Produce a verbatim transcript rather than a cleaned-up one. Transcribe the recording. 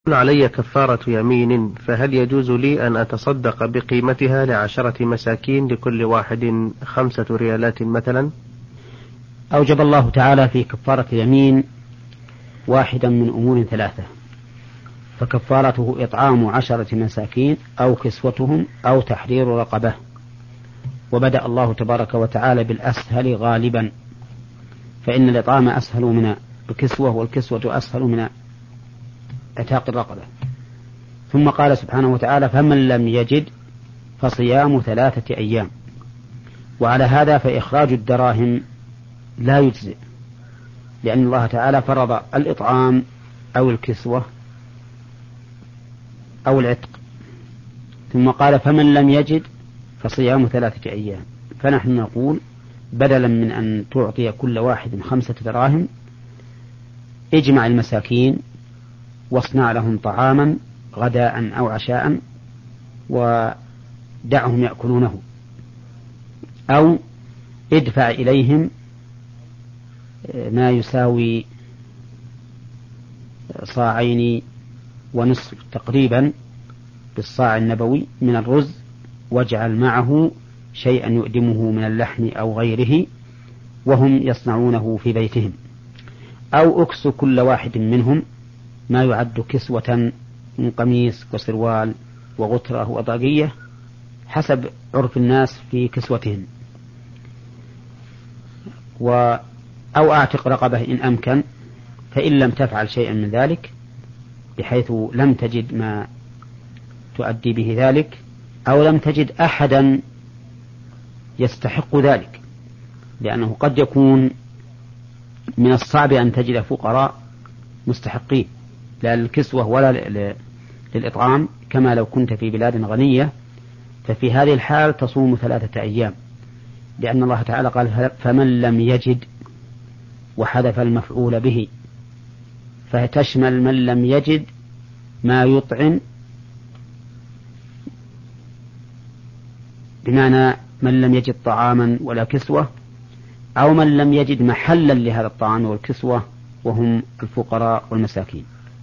علي كفارة يمين، فهل يجوز لي أن أتصدق بقيمتها لعشرة مساكين لكل واحد خمسة ريالات مثلا؟ أوجب الله تعالى في كفارة اليمين واحدا من أمور ثلاثة، فكفارته إطعام عشرة مساكين أو كسوتهم أو تحرير رقبة. وبدأ الله تبارك وتعالى بالأسهل غالبا، فإن الإطعام أسهل من الكسوة، والكسوة أسهل من عتاق الرقبة. ثم قال سبحانه وتعالى: فمن لم يجد فصيام ثلاثة أيام. وعلى هذا فإخراج الدراهم لا يجزئ، لأن الله تعالى فرض الإطعام أو الكسوة أو العتق، ثم قال: فمن لم يجد فصيام ثلاثة أيام. فنحن نقول بدلا من أن تعطي كل واحد خمسة دراهم، اجمع المساكين واصنع لهم طعاما غداء أو عشاء ودعهم يأكلونه، أو ادفع إليهم ما يساوي صاعين ونصف تقريبا بالصاع النبوي من الرز، واجعل معه شيئا يؤدمه من اللحم أو غيره وهم يصنعونه في بيتهم، أو أكس كل واحد منهم ما يعد كسوة من قميص وسروال وغترة وطاقية حسب عرف الناس في كسوتهم، و أو أعتق رقبة إن أمكن. فإن لم تفعل شيئا من ذلك بحيث لم تجد ما تؤدي به ذلك، أو لم تجد أحدا يستحق ذلك، لأنه قد يكون من الصعب أن تجد فقراء مستحقين لا للكسوة ولا للإطعام كما لو كنت في بلاد غنية، ففي هذه الحال تصوم ثلاثة أيام، لأن الله تعالى قال: فمن لم يجد، وحذف المفعول به، فتشمل من لم يجد ما يطعم، بمعنى من لم يجد طعاما ولا كسوة، أو من لم يجد محلا لهذا الطعام والكسوة وهم الفقراء والمساكين.